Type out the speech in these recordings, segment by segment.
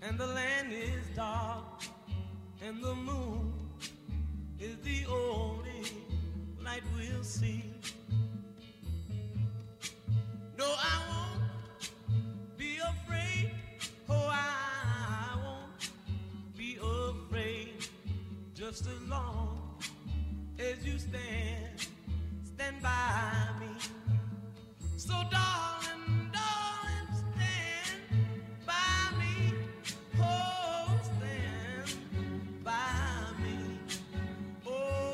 and the land is dark, and the moon is the only light we'll see. No, I won't be afraid. Oh, I won't be afraid. Just as long as you stand by me. So darling, darling, stand by me. Oh, stand by me. Oh,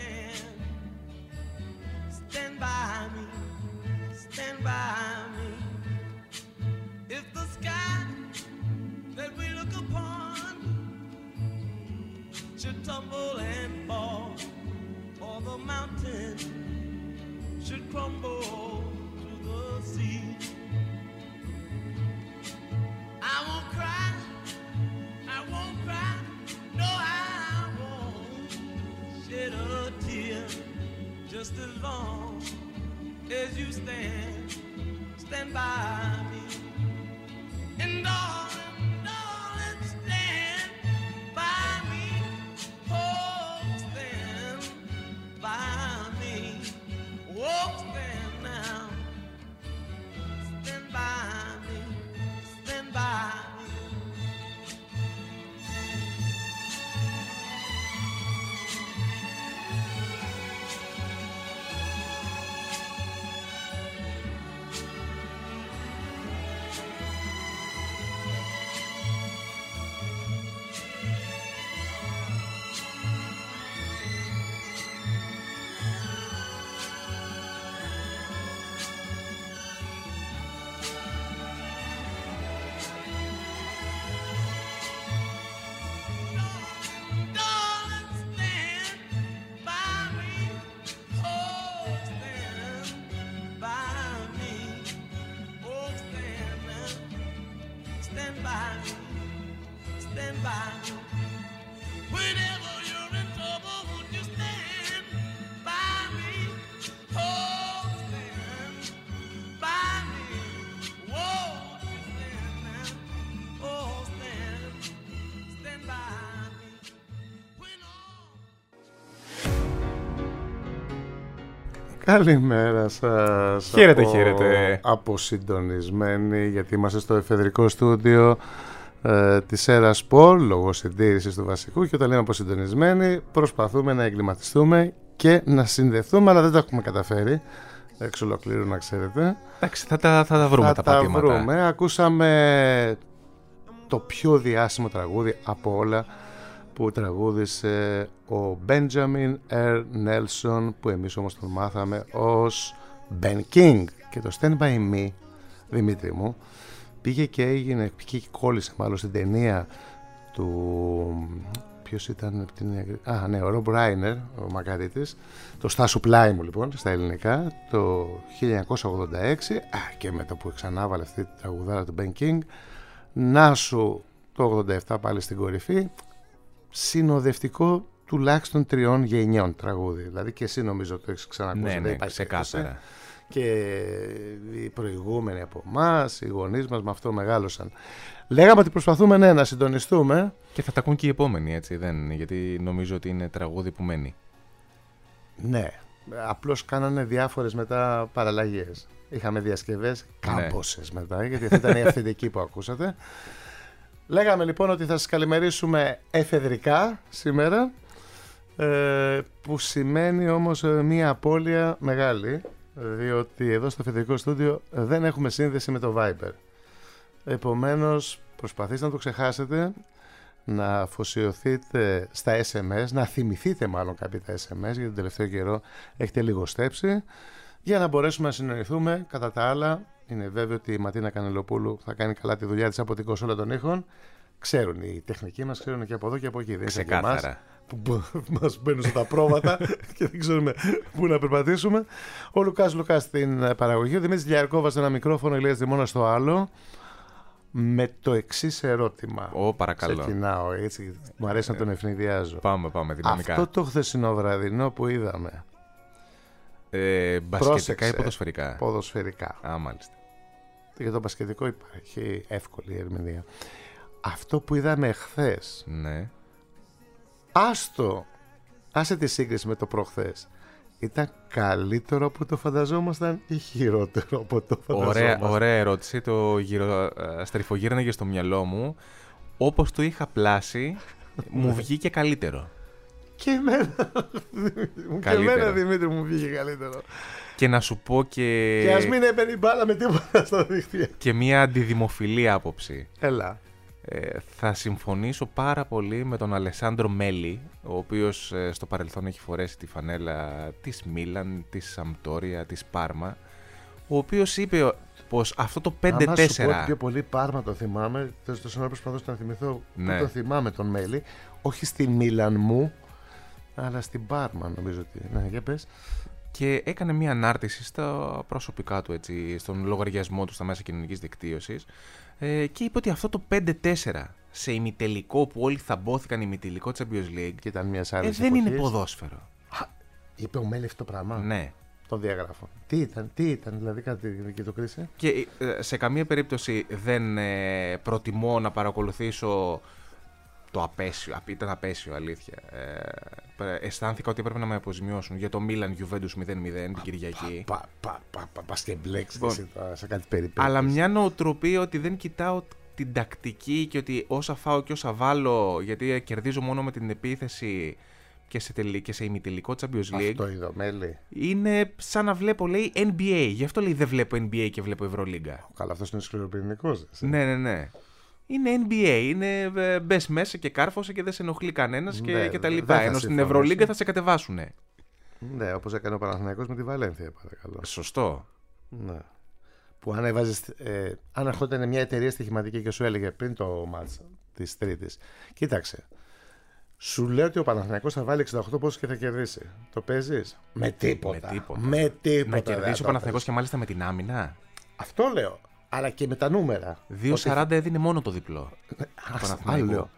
stand by me. Stand by me. If the sky that we look upon should tumble and fall, or the mountain should crumble to the sea, I won't cry, I won't cry, no, I won't shed a tear, just as long as you stand by me. And darling, darling, stand by me. Oh, stand by me. Oh, stand now. Stand by me. Stand by me. Καλημέρα σας. Χαίρετε. Αποσυντονισμένοι, γιατί είμαστε στο εφεδρικό στούντιο της ΕΡΑ Sport λόγω συντήρησης του βασικού, και όταν λέμε αποσυντονισμένοι προσπαθούμε να εγκληματιστούμε και να συνδεθούμε, αλλά δεν τα έχουμε καταφέρει εξ ολοκλήρου, να ξέρετε. Εντάξει, θα τα βρούμε τα πατήματα. Ακούσαμε το πιο διάσημο τραγούδι από όλα που τραγούδισε ο Benjamin R. Nelson, που εμείς όμως τον μάθαμε ως Ben King. Και το Stand By Me, Δημήτρη μου, πήγε και κόλλησε μάλλον στην ταινία του... Ποιος ήταν την... ο Rob Reiner, ο μακαρίτης. Το Στάσου Πλάι μου, λοιπόν, στα ελληνικά, το 1986. Και μετά που ξανάβαλε αυτή τη τραγουδάρα του Ben King, να σου το 87 πάλι στην κορυφή. Συνοδευτικό τουλάχιστον 3 γενιών τραγούδι. Δηλαδή και εσύ νομίζω το έχεις ξανακούσει. Ναι, ξεκάθαρα. Και οι προηγούμενοι από εμάς, οι γονείς μας με αυτό μεγάλωσαν. Λέγαμε ότι προσπαθούμε να συντονιστούμε. Και θα τα ακούν και οι επόμενοι, έτσι, γιατί νομίζω ότι είναι τραγούδι που μένει. Ναι, απλώς κάνανε διάφορες μετά παραλλαγές. Είχαμε διασκευές κάμποσες μετά, γιατί αυτή ήταν η αυθεντική που ακούσατε. Λέγαμε λοιπόν ότι θα σας καλημερίσουμε εφεδρικά σήμερα, που σημαίνει όμως μια απώλεια μεγάλη, διότι εδώ στο εφεδρικό στούντιο δεν έχουμε σύνδεση με το Viber. Επομένως προσπαθήστε να το ξεχάσετε, να αφοσιωθείτε στα SMS, να θυμηθείτε μάλλον κάποια τα SMS, γιατί τον τελευταίο καιρό έχετε λιγοστέψει, για να μπορέσουμε να συνεννοηθούμε. Κατά τα άλλα, είναι βέβαιο ότι η Ματίνα Κανελοπούλου θα κάνει καλά τη δουλειά της από την κονσόλα των ήχων. Ξέρουν οι τεχνικοί μας, ξέρουν και από εδώ και από εκεί. Δεν είναι και εμάς που μας μπαίνουν στα πρόβατα και δεν ξέρουμε πού να περπατήσουμε. Ο Λουκάς στην παραγωγή, ο Δημήτρης Λιαρκόβας στο ένα μικρόφωνο, Ηλίας Δημώνας στο άλλο. Με το εξής ερώτημα. Παρακαλώ. Ξεκινάω, έτσι. Μου αρέσει να τον ευνηδιάζω. Πάμε, δυναμικά. Αυτό το χθεσινό βραδινό που είδαμε. Μπασκετικά ή ποδοσφαιρικά? Ποδοσφαιρικά. Μάλιστα. Για το μπασκετικό υπάρχει εύκολη ερμηνεία. αυτό που είδαμε χθες, Ναι. άσε τη σύγκριση με το προχθές, ήταν καλύτερο από το φανταζόμασταν ή χειρότερο από το φανταζόμασταν? Ωραία ερώτηση. Το στριφογύρναγε στο μυαλό μου. Όπως το είχα πλάσει, μου βγήκε καλύτερο. Και εμένα, Δημήτρη, μου βγήκε καλύτερο. Και να σου πω και... Και ας μην έμπαινε η μπάλα με τίποτα στα δίχτυα. Και μια αντιδημοφιλή άποψη. Έλα. Θα συμφωνήσω πάρα πολύ με τον Αλεσάνδρο Μέλι, ο οποίος στο παρελθόν έχει φορέσει τη φανέλα της Μίλαν, της Σαμπτόρια, της Πάρμα, ο οποίος είπε πως αυτό το 5-4... Άμα σου πω ότι πιο πολύ Πάρμα το θυμάμαι, το σύνορα προσπαθώ να θυμηθώ που το θυμάμαι τον Μέλι, όχι στη Μίλαν μου, αλλά στην Πάρμα νομίζω ότι... Ναι, για πες. Και έκανε μια ανάρτηση στα προσωπικά του, έτσι, στον λογαριασμό του στα μέσα κοινωνικής δικτύωσης, και είπε ότι αυτό το 5-4 σε ημιτελικό που όλοι θαμπόθηκαν ημιτελικό Champions League και ήταν μιας άλλης δεν εποχής. είναι ποδόσφαιρο. Είπε ο Μέλη αυτό το πράγμα. Ναι. Το διαγράφω. Τι ήταν, δηλαδή κάτι και το κρίσε. Και σε καμία περίπτωση δεν προτιμώ να παρακολουθήσω το απέσιο. Ήταν απέσιο, αλήθεια. Αισθάνθηκα ότι έπρεπε να με αποζημιώσουν για το Milan Juventus 0-0 την Κυριακή. Πας και μπλέξεις σε κάτι περίπτωση. Αλλά μια νοοτροπία ότι δεν κοιτάω την τακτική και ότι όσα φάω και όσα βάλω, γιατί κερδίζω μόνο με την επίθεση και σε ημιτελικό Champions League. Αυτό είδω, Μέλη. Είναι σαν να βλέπω, λέει, NBA. Γι' αυτό λέει δεν βλέπω NBA και βλέπω Ευρωλίγκα. Καλά, αυτός είναι σκληροπυρηνικός. Ναι. Είναι NBA. Είναι μπες μέσα και κάρφωσε και δεν σε ενοχλεί κανένας και τα λοιπά. Ενώ στην Ευρωλίγκα θα σε κατεβάσουνε. Ναι, όπως έκανε ο Παναθηναϊκός με τη Βαλένθια, παρακαλώ. Σωστό. Ναι. Που αν έβαζες, αν ερχόταν μια εταιρεία στοιχηματική και σου έλεγε πριν το μάτς της Τρίτης, κοίταξε, σου λέω ότι ο Παναθηναϊκός θα βάλει 68 πόσους και θα κερδίσει. Το παίζεις? Με τίποτα. Να κερδίσει ο Παναθηναϊκός και μάλιστα με την άμυνα. Αυτό λέω. Αλλά και με τα νούμερα. 2,40 έδινε μόνο το διπλό. Άλλο λέω.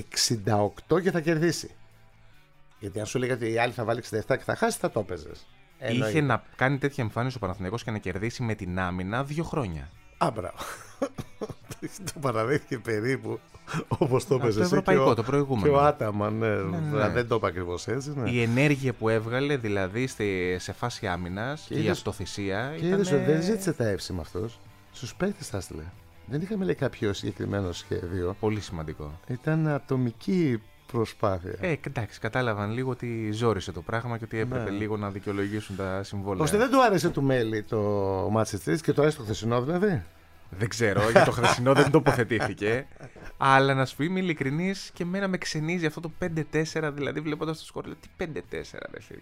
68 και θα κερδίσει. Γιατί αν σου λέγανε ότι η άλλη θα βάλει 67 και θα χάσει, θα το έπαιζες. Είχε να κάνει τέτοια εμφάνιση ο Παναθηναϊκός και να κερδίσει με την άμυνα 2 χρόνια. Μπράβο. Το παραδέχθηκε περίπου όπως το έπαιζε. Το ευρωπαϊκό, το προηγούμενο. Και ο Άταμαν, ναι. Δεν το είπα ακριβώς έτσι. Ναι. Η ενέργεια που έβγαλε δηλαδή σε φάση άμυνας και η αυτοθυσία. Και είδες ότι δεν ζήτησε τα εύσημα αυτός. Στους παίκτες θα έστειλε. Δεν είχαμε λέει κάποιο συγκεκριμένο σχέδιο. Πολύ σημαντικό. Ήταν ατομική προσπάθεια. Εντάξει, κατάλαβαν λίγο ότι ζόρισε το πράγμα και ότι έπρεπε λίγο να δικαιολογήσουν τα συμβόλαια. Ώστε δεν του άρεσε του Μέλη το μάτς της Τρίτης και του άρεσε το χθεσινό δηλαδή. Δεν ξέρω, για το χθεσινό δεν τοποθετήθηκε. Αλλά να σου είμαι ειλικρινής, και εμένα με ξενίζει αυτό το 5-4, δηλαδή βλέποντας το σκορ. Τι 5-4, ρε φίλε.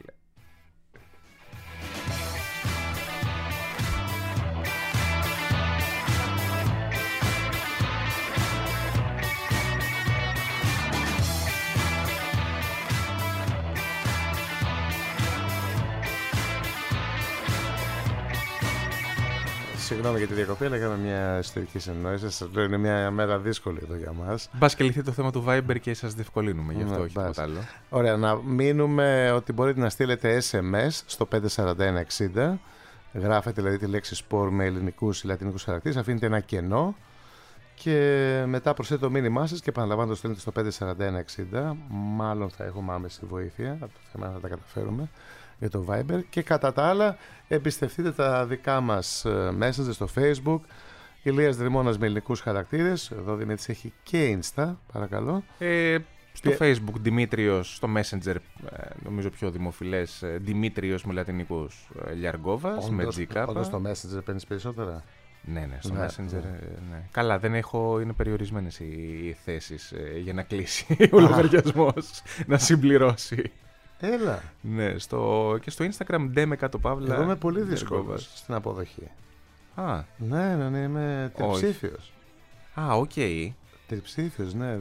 Συγγνώμη για τη διακοπή, αλλά έκανα μια εσωτερική συνεννόηση. Σας λέω, είναι μια μέρα δύσκολη εδώ για μας. Μπας και λυθεί το θέμα του Viber και σας διευκολύνουμε, γι' αυτό όχι τίποτα άλλο. Ωραία, να μείνουμε ότι μπορείτε να στείλετε SMS στο 54160. Γράφετε δηλαδή τη λέξη σπορ με ελληνικούς ή λατινικούς χαρακτήρες, αφήνετε ένα κενό και μετά προσθέτετε το μήνυμά σας και επαναλαμβάνω το στέλνετε στο 54160. Μάλλον θα έχουμε άμεση βοήθεια από το θέμα να τα καταφέρουμε για το Viber, και κατά τα άλλα εμπιστευτείτε τα δικά μας messages στο Facebook, Ηλίας Δρυμώνας με ελληνικούς χαρακτήρες. Εδώ Δημήτρης έχει και Insta, παρακαλώ. Στο Facebook Δημήτριος, στο Messenger νομίζω πιο δημοφιλές, Δημήτριος με λατινικούς, Λιαργόβας με GK. Όντως στο Messenger παίρνεις περισσότερα? Ναι, στο Messenger. Ναι. Καλά, δεν έχω, είναι περιορισμένες οι θέσεις για να κλείσει ο λογαριασμός, να συμπληρώσει. Έλα. Ναι, και στο Instagram Ντέμε κάτω παύλα. Εγώ είμαι πολύ δύσκολος στην αποδοχή. Ναι, είμαι τριψήφιος. Οκ. Τριψήφιος, ναι.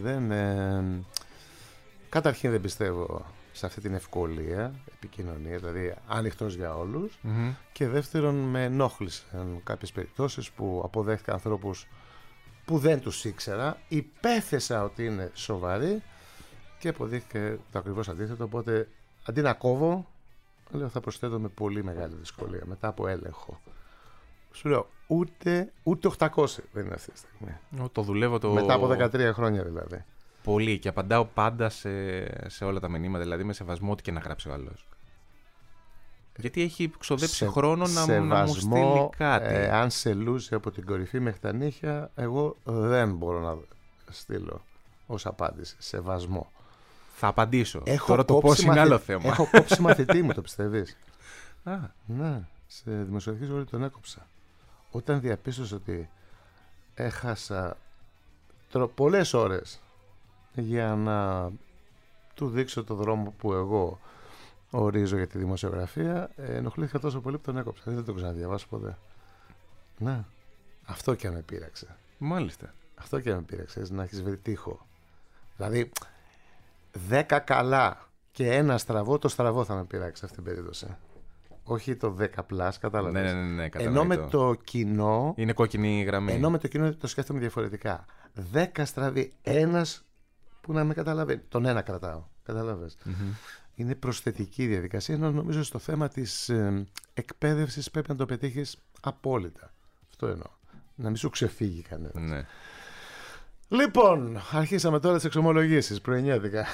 Καταρχήν δεν πιστεύω σε αυτή την ευκολία επικοινωνία, δηλαδή ανοιχτός για όλους. Mm-hmm. Και δεύτερον, με ενόχλησαν κάποιες περιπτώσεις που αποδέχτηκα ανθρώπους που δεν τους ήξερα, υπέθεσα ότι είναι σοβαροί και αποδείχθηκε το ακριβώς αντίθετο. Οπότε αντί να κόβω, λέω θα προσθέτω με πολύ μεγάλη δυσκολία μετά από έλεγχο. Σου λέω, ούτε 800 δεν είναι αυτή τη στιγμή. Το δουλεύω το... Μετά από 13 χρόνια δηλαδή. Πολύ, και απαντάω πάντα σε όλα τα μηνύματα, δηλαδή με σεβασμό ό,τι και να γράψει ο άλλος. Γιατί έχει ξοδέψει χρόνο να μου στείλει κάτι. Αν σε λούζει από την κορυφή μέχρι τα νύχια, εγώ δεν μπορώ να στείλω ως απάντηση. Σεβασμό. Θα απαντήσω. Τώρα το πώς είναι άλλο θέμα. Έχω κόψει μαθητή μου, το πιστεύεις? Α. Ναι, σε δημοσιογραφική σχολή τον έκοψα. Όταν διαπίστωσα ότι έχασα πολλές ώρες για να του δείξω το δρόμο που εγώ ορίζω για τη δημοσιογραφία, ενοχλήθηκα τόσο πολύ που τον έκοψα. Δεν το ξαναδιαβάσω ποτέ. Ναι, αυτό και με πείραξε. Μάλιστα. Αυτό και με πείραξε, να έχεις βρει τείχο. Δηλαδή, 10 καλά και ένα στραβό, το στραβό θα με πειράξει αυτή την περίπτωση. Όχι το 10+, κατάλαβες. Ναι, ενώ με το κοινό. Είναι κόκκινη γραμμή. Ενώ με το κοινό το σκέφτομαι διαφορετικά. 10 στραβή, ένας που να με καταλαβαίνει. Τον ένα κρατάω. Κατάλαβες. Είναι προσθετική διαδικασία. Ενώ νομίζω στο θέμα της εκπαίδευσης πρέπει να το πετύχεις απόλυτα. Αυτό εννοώ. Να μην σου ξεφύγει κανένας. Ναι. Λοιπόν, αρχίσαμε τώρα τις εξομολογήσεις πρωινιάτικα.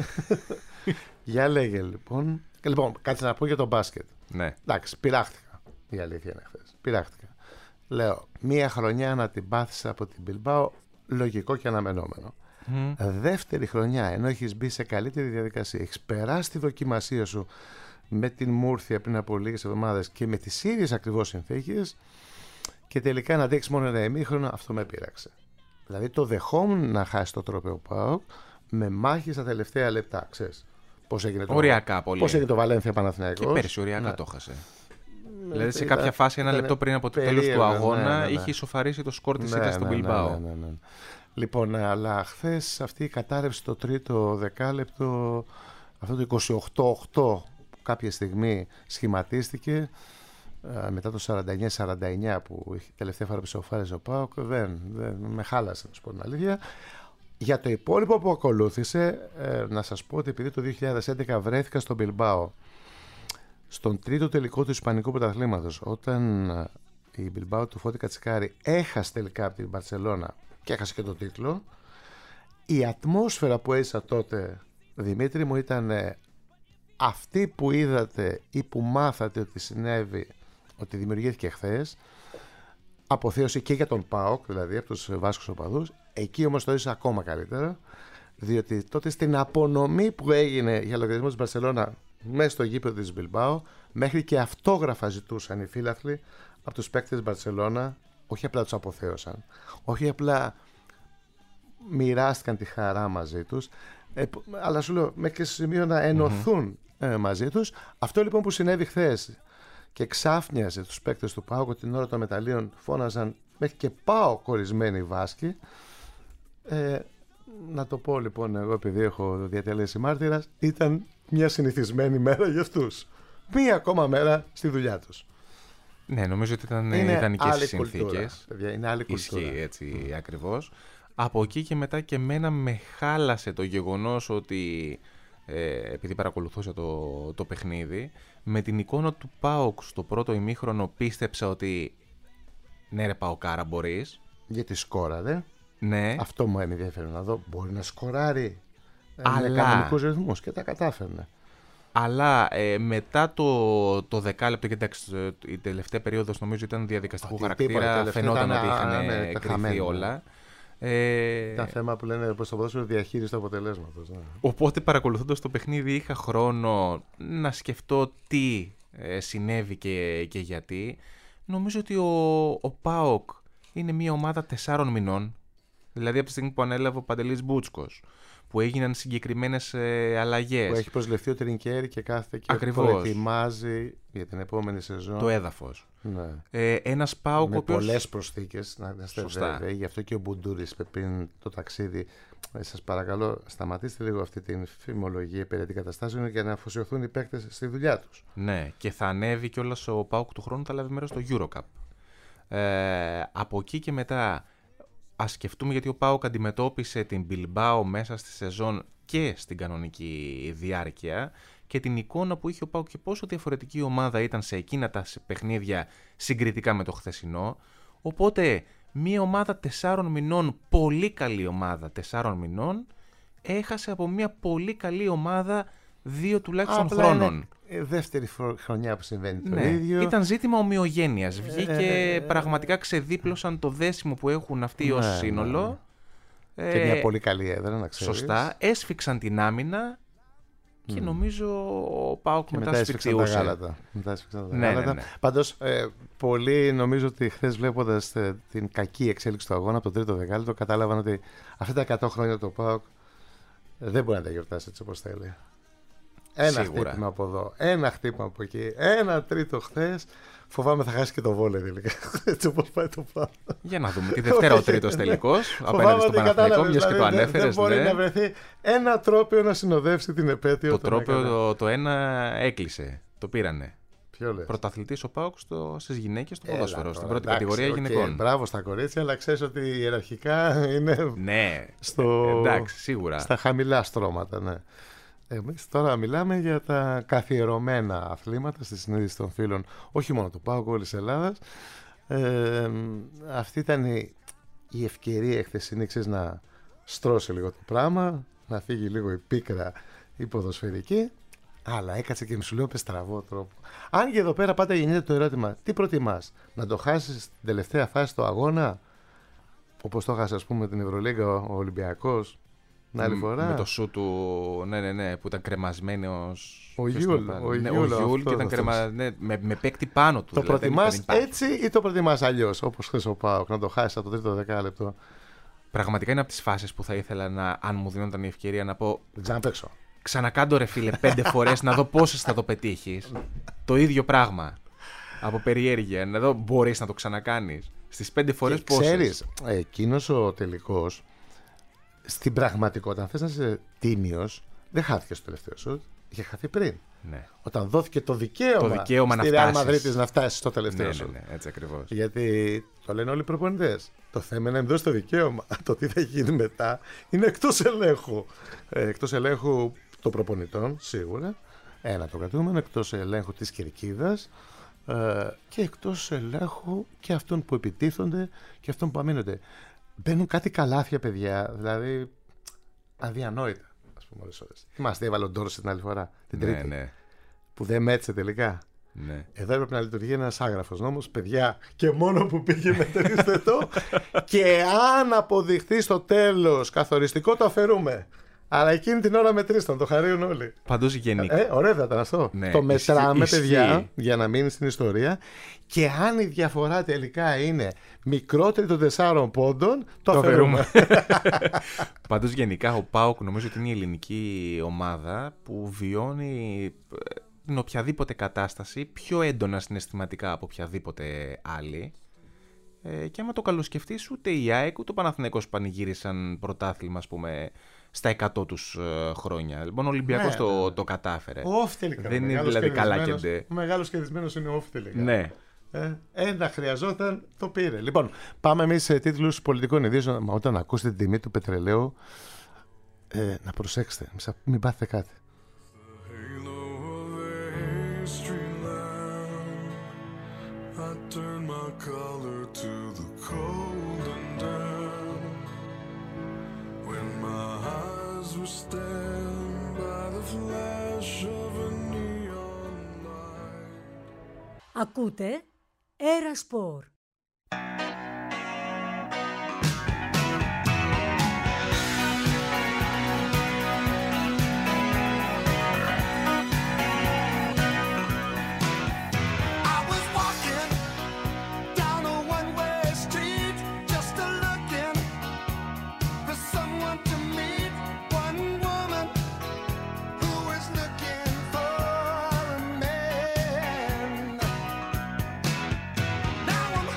Για λέγε λοιπόν. Λοιπόν, κάτσε να πω για το μπάσκετ. Ναι. Εντάξει, πειράχτηκα. Η αλήθεια είναι χθες. Πειράχτηκα. Λέω, μία χρονιά να την πάθεις από την Μπιλμπάο, λογικό και αναμενόμενο. Δεύτερη χρονιά, ενώ έχεις μπει σε καλύτερη διαδικασία, έχεις περάσει τη δοκιμασία σου με την Μούρθια πριν από λίγες εβδομάδες και με τις ίδιες ακριβώς συνθήκες, και τελικά να αντέξεις μόνο ένα ημίχρονο, αυτό με πείραξε. Δηλαδή το δεχόμουν να χάσει το τρόπαιο ΠΑΟΚ με μάχη στα τελευταία λεπτά, ξέρεις. Πώς έγινε το Βαλένθια Παναθηναϊκός. Και πέρσι οριακά το χάσε. Δηλαδή σε κάποια φάση, ένα λεπτό πριν από το τέλος του αγώνα, είχε ισοφαρίσει το σκορ της ήττας στον Μπιλμπάο. Ναι. Λοιπόν, αλλά χθες αυτή η κατάρρευση το τρίτο δεκάλεπτο, αυτό το 28-8 που κάποια στιγμή σχηματίστηκε, μετά το 49-49 που η τελευταία φορά που ισοφάρισε ο ΠΑΟΚ, δεν με χάλασε, να σου πω την αλήθεια. Για το υπόλοιπο που ακολούθησε, να σας πω ότι επειδή το 2011 βρέθηκα στον Μπιλμπάο στον τρίτο τελικό του Ισπανικού Πρωταθλήματος, όταν η Μπιλμπάο του Φώτη Κατσικάρη έχασε τελικά από την Μπαρσελόνα και έχασε και τον τίτλο, η ατμόσφαιρα που έζησα τότε, Δημήτρη μου, ήταν αυτή που είδατε ή που μάθατε ότι συνέβη, ότι δημιουργήθηκε χθες. Αποθέωση και για τον ΠΑΟΚ, δηλαδή από τους Βάσκους οπαδούς. Εκεί όμως το έζησα ακόμα καλύτερα, διότι τότε στην απονομή που έγινε για λογαριασμό της Μπαρσελόνα μέσα στο γήπεδο της Μπιλμπάο, μέχρι και αυτόγραφα ζητούσαν οι φίλαθλοι από τους παίκτες της Μπαρσελόνα. Όχι απλά τους αποθέωσαν, όχι απλά μοιράστηκαν τη χαρά μαζί τους, αλλά σου λέω μέχρι και στο σημείο να ενωθούν μαζί τους. Αυτό λοιπόν που συνέβη χθες και ξάφνιασε τους παίκτες του ΠΑΟΚ, την ώρα των μεταλλίων φώναζαν μέχρι και ΠΑΟΚ ορισμένοι Βάσκοι. Να το πω λοιπόν εγώ, επειδή έχω διατελέσει μάρτυρας, ήταν μια συνηθισμένη μέρα για αυτούς. Μία ακόμα μέρα στη δουλειά τους. Ναι, νομίζω ότι ήταν ιδανικές οι συνθήκες. Είναι άλλη κουλτούρα. Ισχύει έτσι ακριβώς. Από εκεί και μετά και εμένα με χάλασε το γεγονός ότι, επειδή παρακολουθούσα το παιχνίδι, με την εικόνα του ΠΑΟΚ στο πρώτο ημίχρονο πίστεψα ότι ναι ρε ΠΑΟΚάρα μπορείς. Γιατί σκόραρε. Ναι. Αυτό μου ενδιαφέρει να δω. Μπορεί να σκοράρει με κανονικούς ρυθμούς και τα κατάφερνε. Αλλά μετά το δεκάλεπτο, και εντάξει, η τελευταία περίοδος νομίζω ήταν διαδικαστικού χαρακτήρα, φαινόταν ότι είχαν κρυφθεί όλα. Ήταν θέμα που λένε πως το ποδόσφαιρο διαχείριση του αποτελέσματος. Ναι. Οπότε παρακολουθώντας το παιχνίδι είχα χρόνο να σκεφτώ τι συνέβη και γιατί. Νομίζω ότι ο ΠΑΟΚ είναι μια ομάδα 4 μηνών, δηλαδή από τη στιγμή που ανέλαβε ο Παντελής Μπούτσκος, που έγιναν συγκεκριμένες αλλαγές. Που έχει προσληφθεί ο Τρινκέρι και κάθεται και προετοιμάζει για την επόμενη σεζόν το έδαφος. Ναι. Ένας ΠΑΟΚ με πολλές προσθήκες, να είστε βέβαιοι. Γι' αυτό και ο Μπουντούρης πριν το ταξίδι. Σας παρακαλώ, σταματήστε λίγο αυτή την φημολογία περί αντικαταστάσεων για να αφοσιωθούν οι παίκτες στη δουλειά τους. Ναι, και θα ανέβει κιόλας ο ΠΑΟΚ του χρόνου, θα λάβει μέρος στο EuroCup. Από εκεί και μετά, ας σκεφτούμε, γιατί ο ΠΑΟΚ αντιμετώπισε την Μπιλμπάο μέσα στη σεζόν και στην κανονική διάρκεια, και την εικόνα που είχε ο ΠΑΟΚ και πόσο διαφορετική ομάδα ήταν σε εκείνα τα παιχνίδια συγκριτικά με το χθεσινό. Οπότε μια ομάδα 4 μηνών, πολύ καλή ομάδα 4 μηνών, έχασε από μια πολύ καλή ομάδα 2 τουλάχιστον χρόνων. Δεύτερη χρονιά που συμβαίνει το Ναι, ίδιο. ήταν ζήτημα ομοιογένειας. Βγήκε, πραγματικά ξεδίπλωσαν το δέσιμο που έχουν αυτοί ως σύνολο. Και μια πολύ καλή έδρα, να ξέρεις. Σωστά. Έσφιξαν την άμυνα και νομίζω ο ΠΑΟΚ μετά έσφιξαν τα γάλατα. Ναι. Πάντως, πολλοί νομίζω ότι χθες βλέποντας την κακή εξέλιξη του αγώνα από το τρίτο δεκάλεπτο κατάλαβαν ότι αυτά τα 100 χρόνια του ΠΑΟΚ δεν μπορεί να τα γιορτάσει έτσι όπως θέλει. Ένα χτύπημα από εδώ, ένα χτύπημα από εκεί, ένα τρίτο χθες. Φοβάμαι θα χάσει και το βόλεϊ τελικά. Έτσι όπως πάει το ΠΑΟΚ. Για να δούμε τη Δευτέρα ο τρίτος τελικός απέναντι στο Παναθηναϊκό, μιας και το ανέφερες. Δεν μπορεί να βρεθεί ένα τρόπαιο να συνοδεύσει την επέτειο. Το τρόπαιο το ένα έκλεισε. Το πήρανε. Ποιο λες? Πρωταθλητής ο ΠΑΟΚ στις γυναίκες στο ποδόσφαιρο, στην πρώτη κατηγορία γυναικών. Μπράβο στα κορίτσια, αλλά ξέρεις ότι ιεραρχικά είναι. Ναι, εντάξει, σίγουρα. Στα χαμηλά στρώματα, ναι. Εμείς τώρα μιλάμε για τα καθιερωμένα αθλήματα στη συνείδηση των φίλων, όχι μόνο του ΠΑΟΚ, όλης της Ελλάδας. Αυτή ήταν η ευκαιρία χθεσινή, να στρώσει λίγο το πράγμα, να φύγει λίγο η πίκρα η ποδοσφαιρική, αλλά έκατσε και σου λέω με στραβό τρόπο. Αν και εδώ πέρα πάντα γίνεται το ερώτημα, τι προτιμάς, να το χάσεις στην τελευταία φάση του αγώνα, όπως το έχασε ας πούμε την Ευρωλίγκα ο Ολυμπιακός, άλλη φορά. Με το σου του, ναι, που ήταν κρεμασμένος. Ο Γιούλ και ήταν κρεμασμένος, με παίκτη πάνω του. Το προτιμάς έτσι ή το προτιμάς αλλιώς, όπως χθες ο ΠΑΟΚ, να το χάσεις από το τρίτο δεκάλεπτο? Πραγματικά είναι από τις φάσεις που θα ήθελα αν μου δίνονταν η ευκαιρία να πω. Ξαναπαίξω. Ξανακάντο ρε φίλε 5 φορές να δω πόσες θα το πετύχεις. Το ίδιο πράγμα. Από περιέργεια. Να δω μπορείς να το ξανακάνεις. Στις 5 φορές πόσες. Ξέρεις, εκείνος ο τελικός. Στην πραγματικότητα, αν θες να είσαι τίμιος, δεν χάθηκε στο τελευταίο σουτ, είχε χαθεί πριν. Ναι. Όταν δόθηκε το δικαίωμα στη Ρεάλ Μαδρίτης να φτάσει στο τελευταίο σουτ. Ναι, έτσι ακριβώς. Γιατί το λένε όλοι οι προπονητές. Το θέμα είναι να μην δώσει το δικαίωμα. Το τι θα γίνει μετά είναι εκτός ελέγχου. Εκτός ελέγχου των προπονητών, σίγουρα. Ένα το κρατούμενο, εκτός ελέγχου της κερκίδας και εκτός ελέγχου και αυτών που επιτίθονται και αυτών που αμήνονται. Μπαίνουν κάτι καλάθια, παιδιά, δηλαδή αδιανόητα, ας πούμε, όλες ώρες. Θυμάστε, έβαλε ο Ντόρσετ την άλλη φορά, την Τρίτη, που δεν μέτσε τελικά. Ναι. Εδώ έπρεπε να λειτουργεί ένας άγραφος νόμος, παιδιά, και μόνο που πήγε μετρήστε το και αν αποδειχθεί στο τέλος καθοριστικό το αφαιρούμε. Αλλά εκείνη την ώρα μετρήσταν, το χαρίουν όλοι. Παντός γενικά. Ωραία θα ήταν αυτό. Ναι, το μετράμε, παιδιά, για να μείνει στην ιστορία. Και αν η διαφορά τελικά είναι μικρότερη των 4 πόντων, το αφαιρούμε. Παντός γενικά ο ΠΑΟΚ νομίζω ότι είναι η ελληνική ομάδα που βιώνει την οποιαδήποτε κατάσταση πιο έντονα συναισθηματικά από οποιαδήποτε άλλη. Και άμα το καλοσκεφτείς, ούτε η ΑΕΚ ούτε ο Παναθηναϊκός πανηγύρισαν πρωτάθλημα, ας πούμε, στα 100 τους χρόνια. Λοιπόν, ο Ολυμπιακός το κατάφερε. Όφ τελικά. Δεν είναι δηλαδή καλά και ντε. Ο μεγάλος κερδισμένος είναι όφ τελικά. Ναι. Ένα χρειαζόταν, το πήρε. Λοιπόν, πάμε εμείς σε τίτλους πολιτικών ειδήσεων. Όταν ακούσετε την τιμή του πετρελαίου, να προσέξετε, μην πάθετε κάτι. Ακούτε Era Sport. Now I'm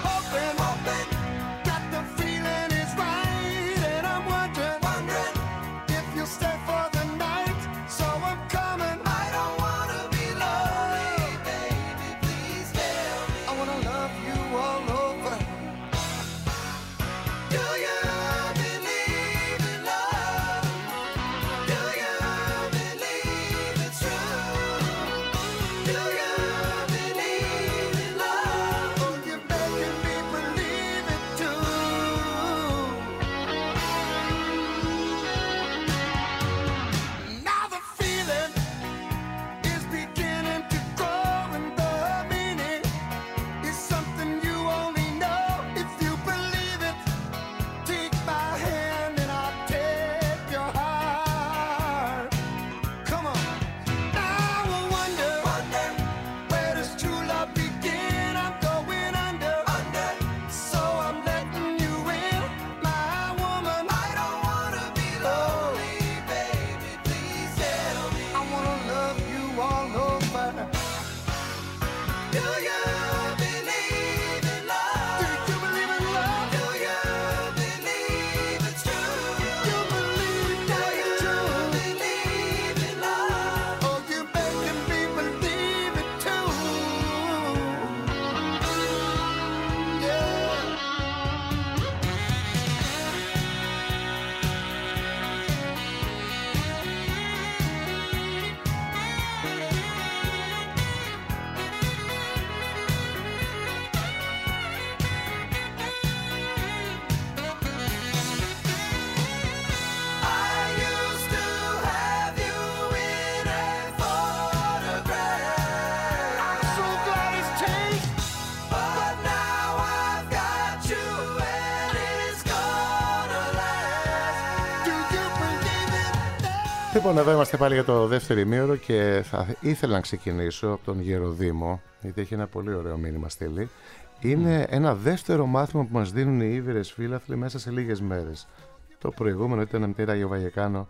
Λοιπόν, εδώ είμαστε πάλι για το δεύτερο ημίωρο και θα ήθελα να ξεκινήσω από τον Γεροδήμο, γιατί έχει ένα πολύ ωραίο μήνυμα στείλει. Είναι ένα δεύτερο μάθημα που μας δίνουν οι Ήβηρες φίλαθλοι μέσα σε λίγες μέρες. Το προηγούμενο ήταν με τη Ράγιο Βαγεκάνο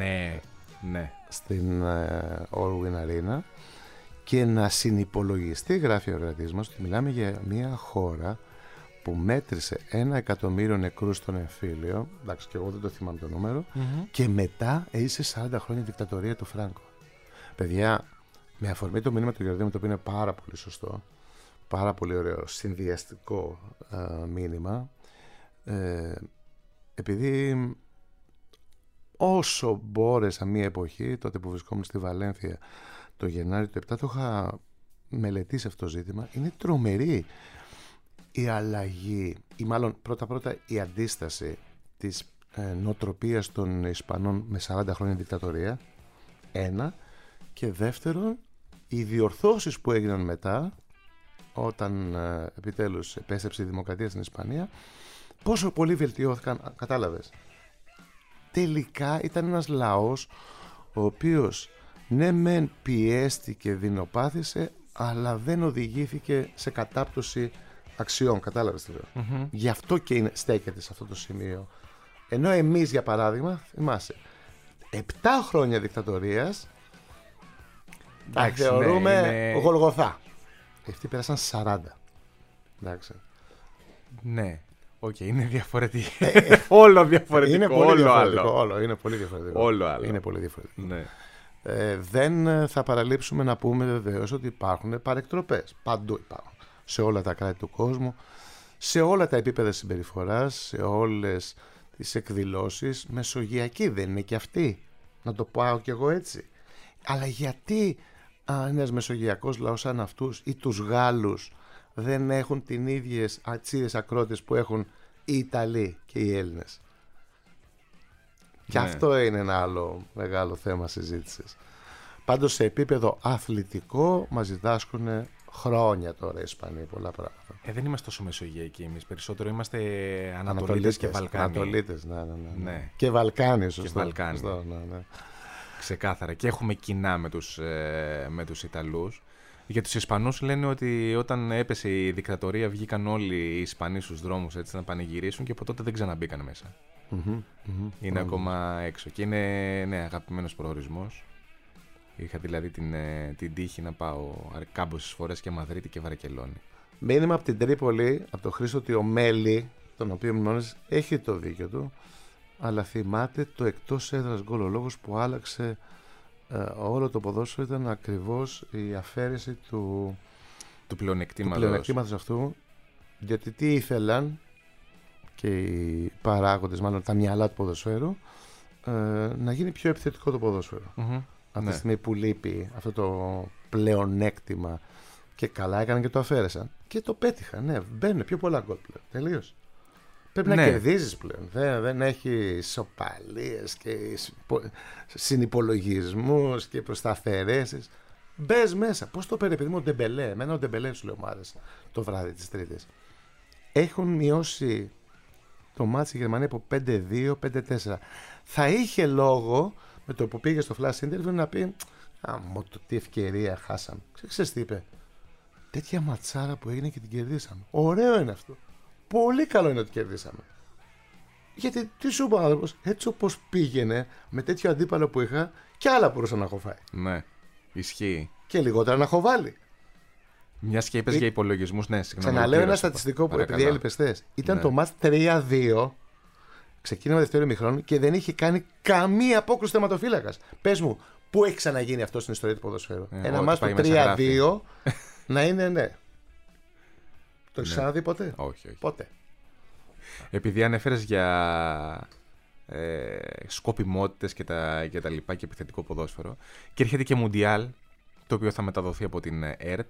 στην Orwin Arena. Και να συνυπολογιστεί, γράφει ο Εργατής μας, ότι μιλάμε για μια χώρα που μέτρησε 1 εκατομμύριο νεκρούς στον εμφύλιο, εντάξει και εγώ δεν το θυμάμαι το νούμερο, και μετά έζησε 40 χρόνια δικτατορία του Φράγκο. Παιδιά, με αφορμή το μήνυμα του Γεροδήμου, το οποίο είναι πάρα πολύ σωστό, πάρα πολύ ωραίο, συνδυαστικό μήνυμα, επειδή όσο μπόρεσα μια εποχή, τότε που βρισκόμουν στη Βαλένθια το Γενάρη του 7, το είχα μελετήσει αυτό το ζήτημα, είναι τρομερή η αλλαγή, ή μάλλον πρώτα η αντίσταση της νοοτροπίας των Ισπανών με 40 χρόνια δικτατορία, ένα, και δεύτερον οι διορθώσεις που έγιναν μετά, όταν επιτέλους επέστρεψε η δημοκρατία στην Ισπανία, πόσο πολύ βελτιώθηκαν, κατάλαβες. Τελικά ήταν ένας λαός ο οποίος ναι μεν πιέστηκε, δεινοπάθησε, αλλά δεν οδηγήθηκε σε κατάπτωση αξιών, κατάλαβες τι λέω. Γι' αυτό και στέκεται σε αυτό το σημείο. Ενώ εμείς, για παράδειγμα, θυμάσαι, 7 χρόνια δικτατορίας τα θεωρούμε Γολγοθά. Αυτοί πέρασαν 40. Εντάξει. Ναι. Οκ, είναι διαφορετικό. Όλο διαφορετικό. Είναι πολύ διαφορετικό. Είναι πολύ διαφορετικό. Όλο άλλο. Είναι πολύ διαφορετικό. Ναι. Δεν θα παραλείψουμε να πούμε βεβαίως ότι υπάρχουν παρεκτροπές. Παντού υπάρχουν. Σε όλα τα κράτη του κόσμου, σε όλα τα επίπεδα συμπεριφοράς, σε όλες τις εκδηλώσεις. Μεσογειακή δεν είναι και αυτή, να το πάω κι εγώ έτσι. Αλλά γιατί ένας μεσογειακός λαός σαν αυτούς ή τους Γάλλους δεν έχουν την ίδιες ατσίδες ακρότητες που έχουν οι Ιταλοί και οι Έλληνες? Και αυτό είναι ένα άλλο μεγάλο θέμα συζήτησης. Πάντως σε επίπεδο αθλητικό μας διδάσκουν χρόνια τώρα οι Ισπανοί πολλά πράγματα. Δεν είμαστε τόσο μεσογειακοί εμείς. Περισσότερο είμαστε Ανατολίτες και Βαλκάνοι. Ανατολίτες, ναι. Και Βαλκάνοι, σωστό. Και Βαλκάνοι. Ναι. Ξεκάθαρα. Και έχουμε κοινά με τους Ιταλούς. Για τους Ισπανούς λένε ότι όταν έπεσε η δικτατορία βγήκαν όλοι οι Ισπανοί στους δρόμους έτσι, να πανηγυρίσουν και από τότε δεν ξαναμπήκαν μέσα. Είναι ακόμα έξω. Και είναι αγαπημένος προορισμός. Είχα δηλαδή την τύχη να πάω κάμποσες φορές και Μαδρίτη και Βαρκελόνη. Μήνυμα από την Τρίπολη, από τον Χρήστο, ότι ο Μέλι, τον οποίο μνώνες, έχει το δίκιο του, αλλά θυμάται το εκτός έδρας γκολ. Ο λόγος που άλλαξε όλο το ποδόσφαιρο ήταν ακριβώς η αφαίρεση του πλεονεκτήματος αυτού, γιατί τι ήθελαν και οι παράγοντες, μάλλον τα μυαλά του ποδοσφαίρου, να γίνει πιο επιθετικό το ποδόσφαιρο. Αυτή τη στιγμή που λείπει αυτό το πλεονέκτημα, και καλά έκαναν και το αφαίρεσαν και το πέτυχαν. Ναι, μπαίνουν πιο πολλά γκολ πλέον. Τελείως. Πρέπει να κερδίζεις πλέον. Δεν έχει ισοπαλίες και συνυπολογισμούς και προσταφαιρέσεις. Μπες μέσα. Πώς το παιδί μου, ο Ντεμπελέ. Εμένα ο Ντεμπελέ σου λέω μου άρεσε το βράδυ της Τρίτης. Έχουν μειώσει το μάτσι η Γερμανία από 5-2, 5-4. Θα είχε λόγο με το που πήγε στο flash interview να πει τι ευκαιρία χάσαμε. Ξέρεις τι είπε? Τέτοια ματσάρα που έγινε και την κερδίσαμε. Ωραίο είναι αυτό. Πολύ καλό είναι ότι κερδίσαμε. Γιατί τι σου είπε ο άνθρωπος, έτσι όπως πήγαινε με τέτοιο αντίπαλο που είχα, κι άλλα μπορούσα να έχω φάει. Ναι, ισχύει. Και λιγότερα να έχω βάλει. Μιας και είπες για υπολογισμούς, ναι, συγγνώμη. Ξαναλέω ένα στατιστικό που επειδή έλειπες χθες. Ήταν το μάτς 3-2. Ξεκίνημα δεύτερο ημιχρόνου και δεν είχε κάνει καμία απόκρουση τερματοφύλακας. Πες μου, πού έχει ξαναγίνει αυτό στην ιστορία του ποδοσφαίρου? Ένα μάτς του 3-2 να είναι ναι. Το έχεις ξαναδεί ποτέ? Όχι. Ποτέ. Επειδή ανέφερες για σκοπιμότητες και τα λοιπά και επιθετικό ποδόσφαιρο, και έρχεται και Μουντιάλ, το οποίο θα μεταδοθεί από την ΕΡΤ,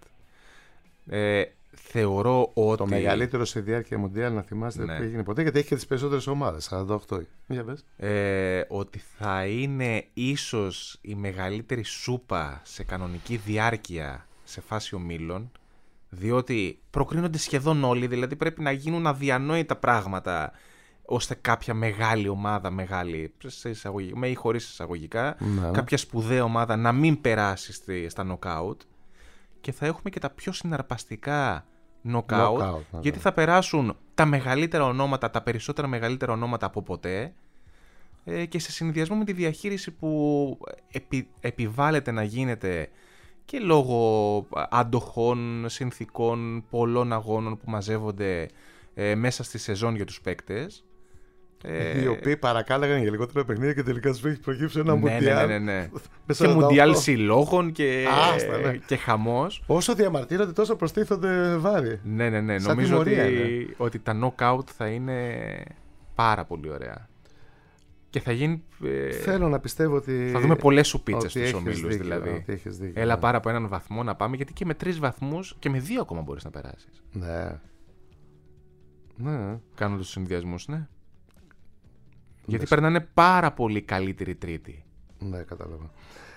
θεωρώ ότι... Το μεγαλύτερο σε διάρκεια Μουντιάλ, να θυμάστε, που έγινε ποτέ, γιατί έχει και τις περισσότερες ομάδες, 48. Για πες. Ότι θα είναι ίσως η μεγαλύτερη σούπα σε κανονική διάρκεια σε φάση ομίλων, διότι προκρίνονται σχεδόν όλοι, δηλαδή πρέπει να γίνουν αδιανόητα πράγματα ώστε κάποια μεγάλη ομάδα, με ή χωρίς εισαγωγικά, κάποια σπουδαία ομάδα να μην περάσει στα νοκάουτ, και θα έχουμε και τα πιο συναρπαστικά νοκάουτ, γιατί θα περάσουν τα μεγαλύτερα ονόματα, τα περισσότερα μεγαλύτερα ονόματα από ποτέ, και σε συνδυασμό με τη διαχείριση που επιβάλλεται να γίνεται και λόγω αντοχών, συνθήκων, πολλών αγώνων που μαζεύονται μέσα στη σεζόν για τους παίκτες. Οι οποίοι παρακάλεγαν για λιγότερα παιχνίδια και τελικά τους έχει προκύψει ένα μουντιάλ. Ναι. Και μουντιάλ συλλόγων και χαμός. Όσο διαμαρτύρονται, τόσο προστίθονται βάρη. Ναι. Νομίζω ότι τα knockout θα είναι πάρα πολύ ωραία. Και θα γίνει. Θέλω να πιστεύω ότι. Θα δούμε πολλές σουπίτσες στους ομίλους, δηλαδή. Δίκιο, έλα πάρα από έναν βαθμό να πάμε, γιατί και με 3 βαθμούς και με 2 ακόμα μπορείς να περάσεις. Ναι. Κάνω τους συνδυασμούς, ναι. Γιατί περνάνε πάρα πολύ καλύτερη τρίτη. Ναι, κατάλαβα.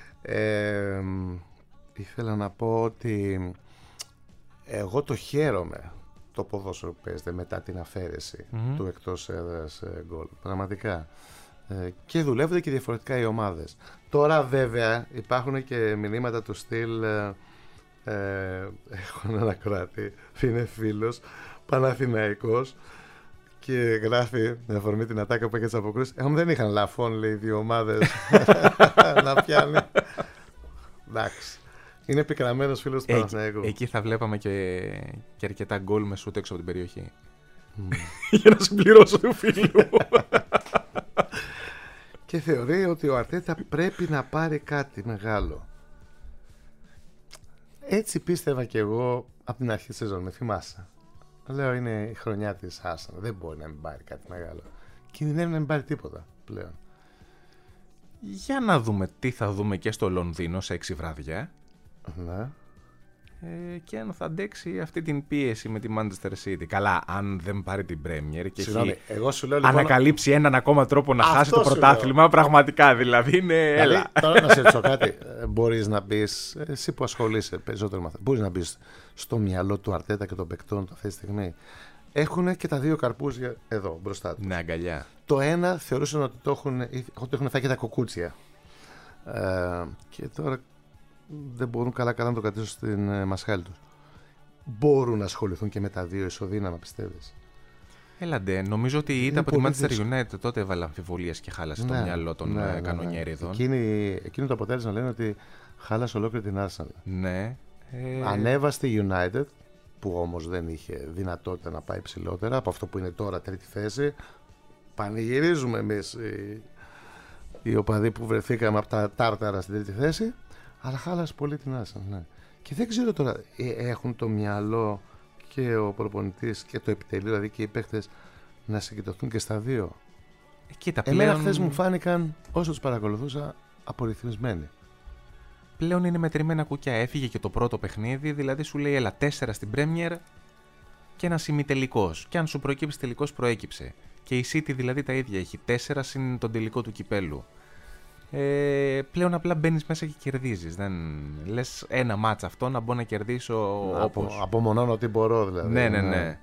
Ήθελα να πω ότι εγώ το χαίρομαι το ποδόσφαιρο που παίζεται μετά την αφαίρεση του εκτός έδρας γκολ. Πραγματικά. Και δουλεύονται και διαφορετικά οι ομάδες. Τώρα βέβαια υπάρχουν και μηνύματα του στυλ. Έχω έναν ακροατή, είναι φίλος Παναθηναϊκός, και γράφει με αφορμή την ατάκα που έκανε τις αποκρούσεις. Δεν είχαν λαφών, λέει, δύο ομάδες να πιάνει. Εντάξει. Είναι πικραμένος φίλος του Παναθηναϊκού. Εκεί θα βλέπαμε και αρκετά γκολ με σούτ έξω από την περιοχή. Για να συμπληρώσω του φίλου. Και θεωρεί ότι ο Αρτέτα πρέπει να πάρει κάτι μεγάλο. Έτσι πίστευα και εγώ από την αρχή της σεζόν, με θυμάσαι. Λέω, είναι η χρονιά της Arsenal, δεν μπορεί να μην πάρει κάτι μεγάλο. Κινδυνεύει να μην πάρει τίποτα πλέον. Για να δούμε τι θα δούμε και στο Λονδίνο σε 6 βράδια. Ναι. Και αν θα αντέξει αυτή την πίεση με τη Manchester City. Καλά, αν δεν πάρει την Premier και εγώ σου λέω, λοιπόν, ανακαλύψει έναν ακόμα τρόπο να χάσει το πρωτάθλημα, πραγματικά δηλαδή είναι. Έλα. Τώρα να σε ρωτήσω κάτι. Μπορείς να μπεις, εσύ που ασχολείσαι περισσότερο, μπορείς να μπεις στο μυαλό του Αρτέτα και των παικτών αυτή τη στιγμή. Έχουν και τα δύο καρπούζια εδώ μπροστά τους. Ναι, αγκαλιά. Το ένα θεωρούσαν ότι το έχουν φάει και τα κοκούτσια. Και τώρα δεν μπορούν καλά να το κρατήσουν στην μασχάλη τους. Μπορούν να ασχοληθούν και με τα δύο ισοδύναμα, πιστεύεις? Έλαντε, νομίζω ότι ήταν από τη Manchester United, τότε έβαλε αμφιβολίες και χάλασε το μυαλό των κανονιέριδων. Εκείνο το αποτέλεσμα λένε ότι χάλασε ολόκληρη την Arsenal. Ναι. Ανέβασε τη United, που όμως δεν είχε δυνατότητα να πάει ψηλότερα από αυτό που είναι τώρα τρίτη θέση. Πανηγυρίζουμε εμείς οι οπαδοί που βρεθήκαμε από τα τάρταρα στην τρίτη θέση. Αλλά χάλασε πολύ την Arsenal, ναι. Και δεν ξέρω τώρα, έχουν το μυαλό και ο προπονητής και το επιτελείο, δηλαδή και οι παίχτες, να συγκεντρωθούν και στα δύο. Κοίτα, εμένα χθες μου φάνηκαν, όσο τους παρακολουθούσα, απορριθμισμένοι. Πλέον είναι μετρημένα κουκιά. Έφυγε και το πρώτο παιχνίδι, δηλαδή σου λέει έλα 4 στην Premier και ένα ημιτελικός. Και αν σου προκύψει τελικός, προέκυψε. Και η City δηλαδή τα ίδια έχει. 4 συν τον τελικό του κυπέλου. Πλέον απλά μπαίνεις μέσα και κερδίζεις. Δεν λες ένα μάτς αυτό να μπω να κερδίσω όπως. Απομονώνω ότι μπορώ δηλαδή. Ναι.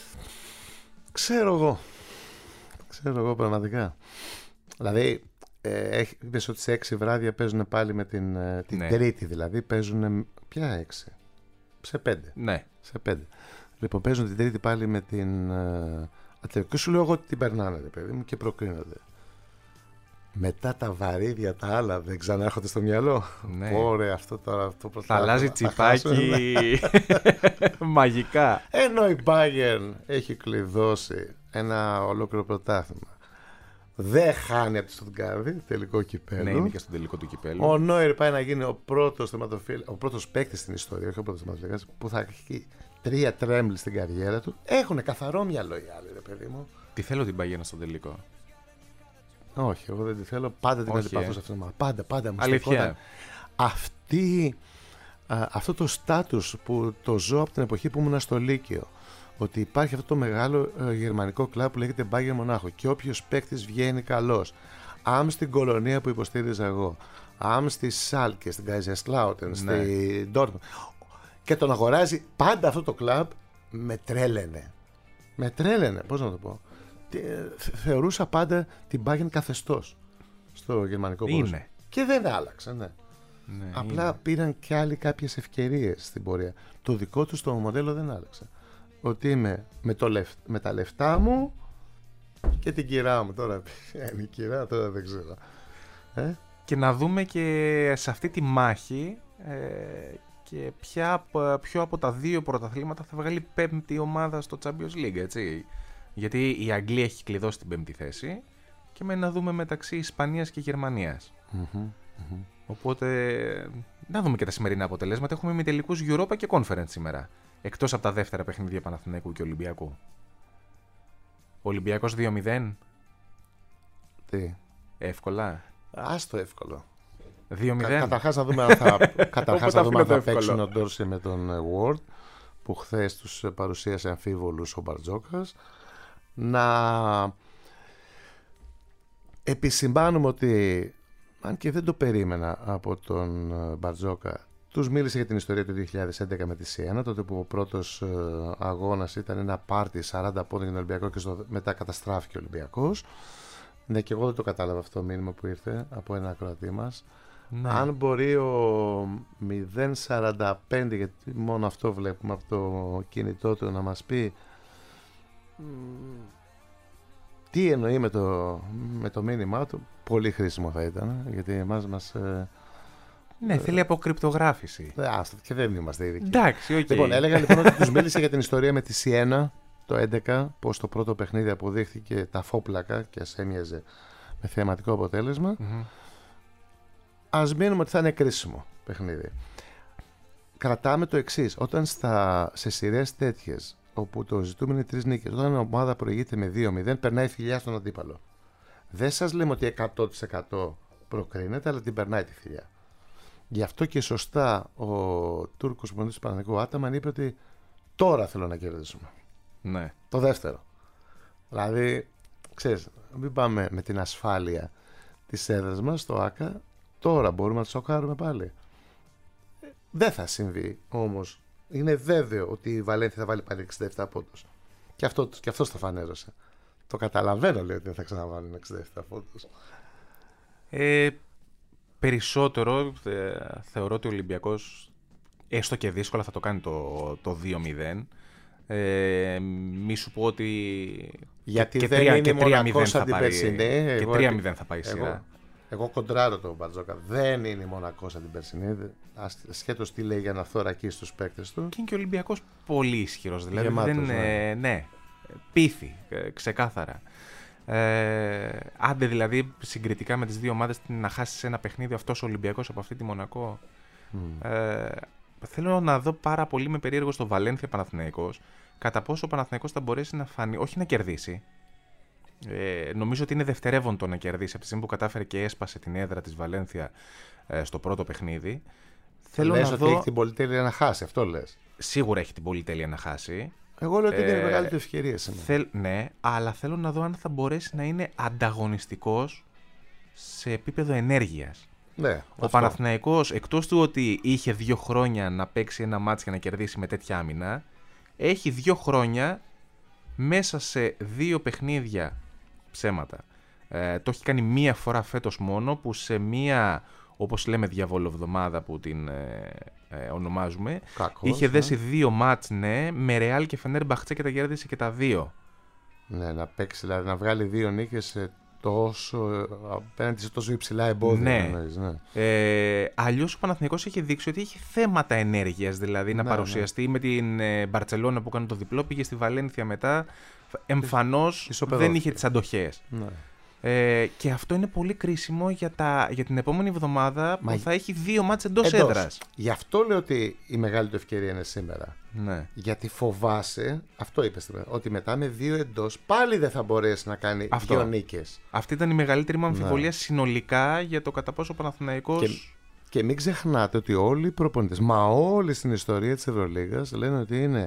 Ξέρω εγώ πραγματικά. Δηλαδή είπες ότι σε 6 βράδια παίζουν πάλι με την Τρίτη, δηλαδή παίζουν. Ποια 6? Σε 5. Ναι. Σε 5. Λοιπόν, παίζουν την Τρίτη πάλι με την Ατλέτικο. Σου λέω εγώ ότι την περνάνε, παιδί μου, και προκρίνονται. Μετά τα βαρύδια τα άλλα δεν ξανάρχονται στο μυαλό. Ναι. Ωραία, αυτό τώρα. Θα αλλάζει τσιπάκι μαγικά. Ενώ η Bayern έχει κλειδώσει ένα ολόκληρο πρωτάθλημα. Δεν χάνει από τη Στουτγκάρδη τελικό κυπέλλο. Ναι, είναι και στο τελικό του κυπέλλου. Ο Νόιερ πάει να γίνει ο πρώτος παίκτης στην ιστορία, όχι ο πρώτος θεματοφύλακας, που θα έχει 3 τρέμπλ στην καριέρα του. Έχουν καθαρό μυαλό οι άλλοι, ρε παιδί μου. Τι θέλω την Bayern στο τελικό. Όχι, εγώ δεν τη θέλω. Πάντα την αντιπαθούσα αυτήν την ομάδα. Πάντα μου αλήθεια. Αυτό το στάτους που το ζω από την εποχή που ήμουν στο Λύκειο. Ότι υπάρχει αυτό το μεγάλο γερμανικό κλαμπ που λέγεται Bayern Μονάχο. Και όποιος παίκτης βγαίνει καλός. Αμ στην Κολονία που υποστήριζα εγώ. Αμ στη Σάλκε, στην Kaiserslautern, στη Dortmund. Και τον αγοράζει πάντα αυτό το κλαμπ. Με τρέλαινε. Πώς να το πω. θεωρούσα πάντα την Bayern καθεστώς στο γερμανικό ποδόσφαιρο. Και δεν άλλαξε, ναι. Απλά πήραν και άλλοι κάποιες ευκαιρίες στην πορεία. Το δικό τους το μοντέλο δεν άλλαξε. Ότι είμαι με τα λεφτά μου και την κυρά μου. Τώρα είναι η κυρά, τώρα δεν ξέρω. Και να δούμε και σε αυτή τη μάχη και ποιο από τα δύο πρωταθλήματα θα βγάλει πέμπτη ομάδα στο Champions League, έτσι. Γιατί η Αγγλία έχει κλειδώσει την πέμπτη θέση και μένει να δούμε μεταξύ Ισπανίας και Γερμανίας. Οπότε να δούμε και τα σημερινά αποτελέσματα. Έχουμε ημιτελικούς Europa και Conference σήμερα. Εκτός από τα δεύτερα παιχνίδια Παναθηναϊκού και Ολυμπιακού. Ολυμπιακός 2-0. Τι. Εύκολα. Άστο εύκολο. 2-0. Καταρχάς να δούμε αν θα παίξουν ο Ντόρση με τον Ward, που χθες τους παρουσίασε αμφίβολους ο Μπαρτζόκας. Να επισημάνουμε ότι, αν και δεν το περίμενα από τον Μπαρτζόκα, τους μίλησε για την ιστορία του 2011 με τη Σιένα, τότε που ο πρώτος αγώνας ήταν ένα πάρτι 40 πόντων για τον Ολυμπιακό και μετά καταστράφηκε ο Ολυμπιακός. Ναι, και εγώ δεν το κατάλαβα αυτό το μήνυμα που ήρθε από ένα ακροατή μας. Ναι. Αν μπορεί ο 0.45, γιατί μόνο αυτό βλέπουμε από το κινητό του, να μας πει τι εννοεί με το μήνυμά του, πολύ χρήσιμο θα ήταν, γιατί εμάς ναι, θέλει αποκρυπτογράφηση. Και δεν είμαστε ειδικοί. Εντάξει, okay. Λοιπόν, έλεγα λοιπόν ότι τους μίλησε για την ιστορία με τη Σιένα το 2011, πως το πρώτο παιχνίδι αποδείχθηκε ταφόπλακα και ας έμοιαζε με θεαματικό αποτέλεσμα. Ας μείνουμε ότι θα είναι κρίσιμο παιχνίδι. Κρατάμε το εξής: όταν σε σειρές τέτοιες, όπου το ζητούμενο είναι 3 νίκες, όταν η ομάδα προηγείται με 2-0, περνάει θηλιά στον αντίπαλο. Δεν σας λέμε ότι 100% προκρίνεται, αλλά την περνάει τη θηλιά. Γι' αυτό και σωστά ο Τούρκος προπονητής του Παναθηναϊκού, Άταμαν, είπε ότι τώρα θέλω να κερδίσουμε. Ναι. Το δεύτερο. Δηλαδή, ξέρεις, μην πάμε με την ασφάλεια της έδρας μας στο ΆΚΑ. Τώρα μπορούμε να το σοκάρουμε πάλι. Δεν θα συμβεί όμως. Είναι βέβαιο ότι η Βαλένθια θα βάλει πάλι 67 πόντους. Και αυτός το φανέρωσε. Το καταλαβαίνω, λέει, ότι δεν θα ξαναβάλουν 67 πόντους. Περισσότερο θεωρώ ότι ο Ολυμπιακός, έστω και δύσκολα, θα το κάνει το 2-0. Μη σου πω ότι γιατί και δεν είναι 3-0 σαν την περσινή. Και 3-0 θα πάει σειρά. Εγώ κοντράρω τον Μπαρτζόκα. Δεν είναι μονακό σαν την περσινή. Ασχέτως τι λέει για να θωρακίσει τους παίκτες του. Και είναι και ο Ολυμπιακός πολύ ισχυρός. Δηλαδή γεμάτος, ναι, πείθει ξεκάθαρα. Άντε δηλαδή συγκριτικά με τις δύο ομάδες να χάσει ένα παιχνίδι αυτός ο Ολυμπιακός από αυτή τη Μονακό. Θέλω να δω πάρα πολύ με περίεργο στο Βαλένθια Παναθηναϊκός κατά πόσο ο Παναθηναϊκός θα μπορέσει να φανεί, όχι να κερδίσει. Νομίζω ότι είναι δευτερεύον το να κερδίσει από τη στιγμή που κατάφερε και έσπασε την έδρα της Βαλένθια στο πρώτο παιχνίδι. Θέλω να δω ότι έχει την πολυτέλεια να χάσει, αυτό λες. Σίγουρα έχει την πολυτέλεια να χάσει. Εγώ λέω ότι είναι μεγάλη του ευκαιρία σήμερα. Ναι, αλλά θέλω να δω αν θα μπορέσει να είναι ανταγωνιστικός σε επίπεδο ενέργειας. Ναι, ο Παναθηναϊκός, εκτός του ότι είχε 2 χρόνια να παίξει ένα μάτς για να κερδίσει με τέτοια άμυνα, έχει 2 χρόνια μέσα σε 2 παιχνίδια ψέματα. Το έχει κάνει μία φορά φέτος μόνο, που σε μία, όπως λέμε, διαβολοβδομάδα που την ονομάζουμε, είχε δέσει 2 μάτς, ναι, με Ρεάλ και Φενέρμπαχτσε και τα κέρδισε και τα 2. Ναι, να παίξει, δηλαδή να βγάλει 2 νίκες απέναντι σε τόσο υψηλά εμπόδια. Ναι. Εννοείς, ναι. Αλλιώς ο Παναθηναϊκός έχει δείξει ότι έχει θέματα ενέργειας, δηλαδή να παρουσιαστεί με την Μπαρτσελόνα που έκανε το διπλό, πήγε στη Βαλένθια μετά, εμφανώς δεν είχε τις αντοχές. Ναι. Και αυτό είναι πολύ κρίσιμο για την επόμενη εβδομάδα που θα έχει 2 μάτς εντός έδρας. Γι' αυτό λέω ότι η μεγάλη του ευκαιρία είναι σήμερα. Ναι. Γιατί φοβάσαι, αυτό είπες, ότι μετά με 2 εντός πάλι δεν θα μπορέσει να κάνει 2 νίκες. Αυτή ήταν η μεγαλύτερη μου αμφιβολία συνολικά για το κατά πόσο ο Παναθηναϊκός. Και μην ξεχνάτε ότι όλοι οι προπονητές, όλοι στην ιστορία της Ευρωλίγας, λένε ότι είναι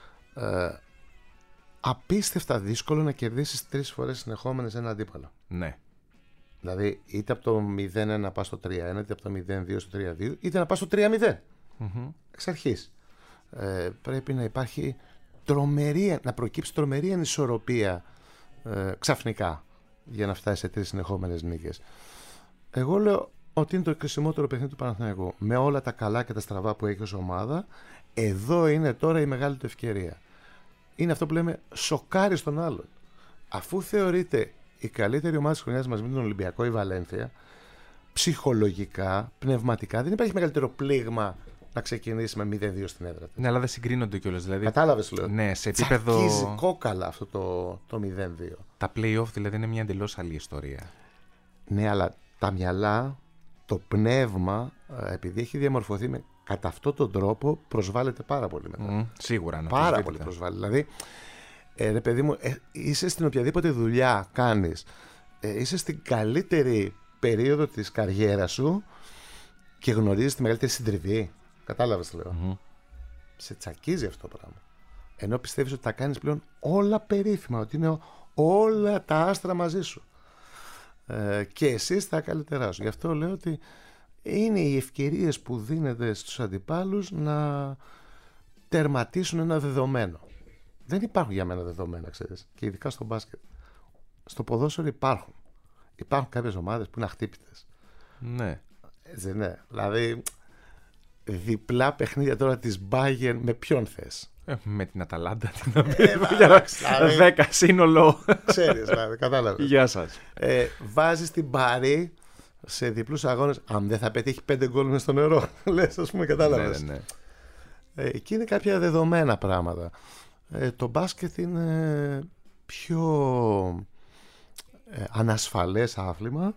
απίστευτα δύσκολο να κερδίσεις 3 φορές συνεχόμενες ένα αντίπαλο. Ναι. Δηλαδή, είτε από το 0-1 να πας στο 3-1, είτε από το 0-2 στο 3-2, είτε να πας στο 3-0. Εξ αρχής. Πρέπει να υπάρχει να προκύψει τρομερή ανισορροπία ξαφνικά για να φτάσει σε 3 συνεχόμενες νίκες. Εγώ λέω ότι είναι το κρισιμότερο παιχνίδι του Παναθηναϊκού. Με όλα τα καλά και τα στραβά που έχει ως ομάδα, εδώ είναι τώρα η μεγάλη του ευκαιρία. Είναι αυτό που λέμε σοκάρει στον άλλον. Αφού θεωρείται η καλύτερη ομάδα της χρονιάς μαζί με τον Ολυμπιακό η Βαλένθια, ψυχολογικά, πνευματικά, δεν υπάρχει μεγαλύτερο πλήγμα να ξεκινήσει με 0-2 στην έδρα του. Ναι, αλλά δεν συγκρίνονται κιόλας. Δηλαδή, κατάλαβες, λέω. Ναι, σε επίπεδο. Τσακίζει κόκαλα αυτό το 0-2. Τα play-off δηλαδή είναι μια εντελώς άλλη ιστορία. Ναι, αλλά τα μυαλά, το πνεύμα, επειδή έχει διαμορφωθεί κατά αυτόν τον τρόπο, προσβάλλεται πάρα πολύ μετά. Σίγουρα. Πάρα πολύ προσβάλλει. Δηλαδή, ρε παιδί μου, είσαι στην οποιαδήποτε δουλειά κάνεις, είσαι στην καλύτερη περίοδο της καριέρας σου και γνωρίζεις τη μεγαλύτερη συντριβή. Κατάλαβες, λέω. Σε τσακίζει αυτό το πράγμα. Ενώ πιστεύεις ότι τα κάνεις πλέον όλα περίφημα, ότι είναι όλα τα άστρα μαζί σου. Και εσύ στα καλύτερά σου. Γι' αυτό λέω ότι είναι οι ευκαιρίες που δίνεται στους αντιπάλους να τερματίσουν ένα δεδομένο. Δεν υπάρχουν για μένα δεδομένα, ξέρεις. Και ειδικά στο μπάσκετ. Στο ποδόσφαιρο υπάρχουν. Υπάρχουν κάποιες ομάδες που είναι αχτύπητες. Ναι. Έτσι, ναι. Δηλαδή, διπλά παιχνίδια τώρα της Bayern με ποιον θες? Με την Αταλάντα την οποία 10 σύνολο. Ξέρεις, δηλαδή, κατάλαβες. Γεια σας. Βάζεις την Παρί σε διπλούς αγώνες. Αν δεν θα πετύχει 5 γκολ μες στο νερό, λες, ας πούμε, κατάλαβες. Ναι. Εκεί είναι κάποια δεδομένα πράγματα. Το μπάσκετ είναι πιο ανασφαλές άθλημα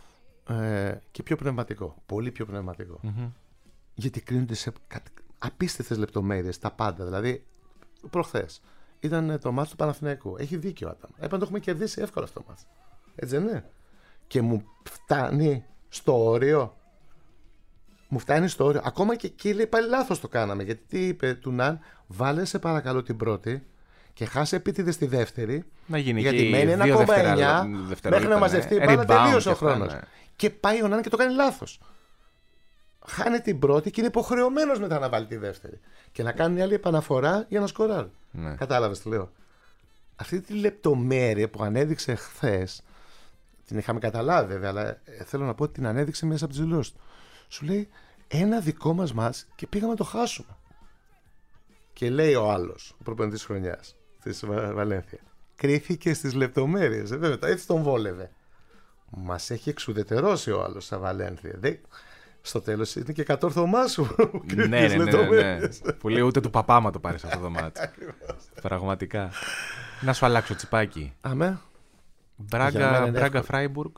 και πιο πνευματικό. Πολύ πιο πνευματικό. Γιατί κρίνονται σε απίστευτες λεπτομέρειες τα πάντα. Δηλαδή, προχθές ήταν το μάτς του Παναθηναϊκού. Έχει δίκιο, Άταμ. Έπρεπε να το έχουμε κερδίσει εύκολα αυτό το μάτς. Έτσι δεν είναι? Και μου φτάνει στο όριο. Μου φτάνει στο όριο. Ακόμα και εκεί λέει πάλι λάθος το κάναμε. Γιατί τι είπε του Ναν, βάλε σε παρακαλώ την πρώτη και χάσε επίτηδες στη δεύτερη. Να γίνει γιατί μένει 1,9 μέχρι να μαζευτεί η μπάλα, τελείωσε ο χρόνος. Και πάει ο Ναν και το κάνει λάθος. Χάνει την πρώτη και είναι υποχρεωμένος μετά να βάλει τη δεύτερη. Και να κάνει άλλη επαναφορά για να σκοράρει. Ναι. Κατάλαβες τι λέω? Αυτή τη λεπτομέρεια που ανέδειξε χθες, την είχαμε καταλάβει βέβαια, αλλά θέλω να πω ότι την ανέδειξε μέσα από τις δηλώσεις του. Σου λέει ένα δικό μας μάτς και πήγαμε να το χάσουμε. Και λέει ο άλλος, ο προπονητής της χρονιάς της Βαλένθια, κρίθηκε στις λεπτομέρειες. Βέβαια, έτσι τον βόλευε. Μας έχει εξουδετερώσει ο άλλος στα Βαλένθια. Στο τέλος είναι και κατόρθωμά σου. Ναι. Που λέει ούτε του παπάμα το πάρεις αυτό το μάτι. Πραγματικά. Να σου αλλάξω τσιπάκι. Αμέ. Μπράγκα Φράιμπουργκ.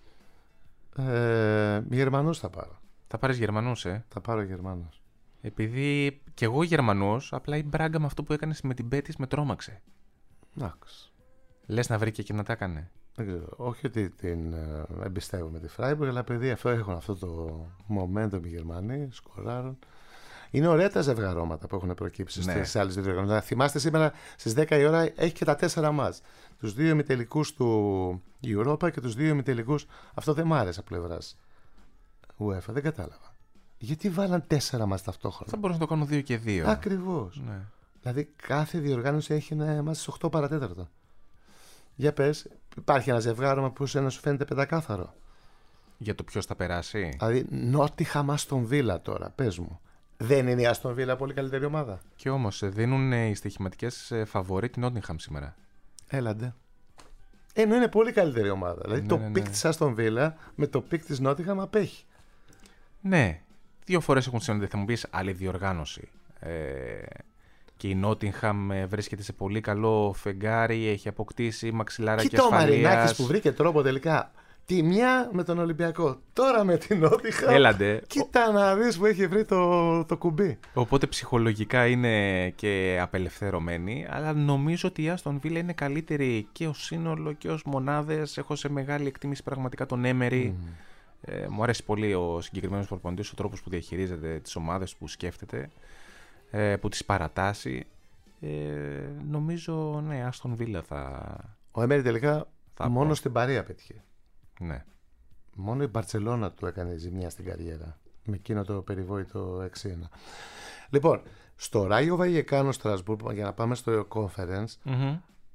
Γερμανούς θα πάρω. Θα πάρεις Γερμανούς, Θα πάρω Γερμανούς. Επειδή κι εγώ Γερμανός, απλά η Μπράγκα με αυτό που έκανες με την Μπέτις με τρόμαξε. Εντάξει. Λες να βρήκε και να τα έκανε? Δεν ξέρω. Όχι ότι την εμπιστεύομαι τη Φράιμπουργκ, αλλά επειδή έχουν αυτό το momentum οι Γερμανοί, σκοράρουν. Είναι ωραία τα ζευγαρώματα που έχουν προκύψει στις άλλες δύο διοργανώσεις. Θυμάστε σήμερα στις 10 η ώρα έχει και τα 4 μάτς. Τους 2 ημιτελικούς του Europa και τους 2 ημιτελικούς. Αυτό δεν μ' άρεσε από πλευράς UEFA, δεν κατάλαβα. Γιατί βάλαν 4 μάτς ταυτόχρονα? Θα μπορούσαν να το κάνουν 2 και 2. Ακριβώς. Ναι. Δηλαδή κάθε διοργάνωση έχει ένα μάτς στις 8 παρατέταρτο. Για πες, υπάρχει ένα ζευγάρωμα που σε ένα σου φαίνεται πεντακάθαρο? Για το ποιος θα περάσει. Δηλαδή, Νότιχαμ Άστον Βίλα τώρα, πες μου. Δεν είναι η Άστον Βίλα πολύ καλύτερη ομάδα? Και όμως δίνουν οι στοιχηματικές φαβορί την Νότιχαμ σήμερα. Έλαντε. Ενώ είναι πολύ καλύτερη ομάδα. Δηλαδή το πικ της Άστον Βίλα με το πικ της Νότιχαμ απέχει. Ναι. 2 φορές έχουν συναντηθεί. Θα μου πεις άλλη διοργάνωση. Και η Νότιγχαμ βρίσκεται σε πολύ καλό φεγγάρι, έχει αποκτήσει μαξιλάρα και ασφαλείας. Κοίτα ο Μαρινάκης που βρήκε τρόπο τελικά. Τη μια με τον Ολυμπιακό, τώρα με την Νότιγχαμ. Έλαντε. Κοίτα να δεις που έχει βρει το κουμπί. Οπότε ψυχολογικά είναι και απελευθερωμένη, αλλά νομίζω ότι η Άστον Βίλα είναι καλύτερη και ως σύνολο και ως μονάδες. Έχω σε μεγάλη εκτίμηση πραγματικά τον Έμερι. Μου αρέσει πολύ ο συγκεκριμένος προπονητής, ο τρόπος που διαχειρίζεται τις ομάδες που σκέφτεται, που τις παρατάσσει. Νομίζω, ναι, Άστον Βίλα θα... Ο Έμερι τελικά μόνο στην Παρία πέτυχε. Ναι. Μόνο η Μπαρτσελώνα του έκανε ζημιά στην καριέρα. Με εκείνο το περιβόητο 6-1. Λοιπόν, στο Ράγιο Βαγεκάνο Στρασβούργο, για να πάμε στο Conference,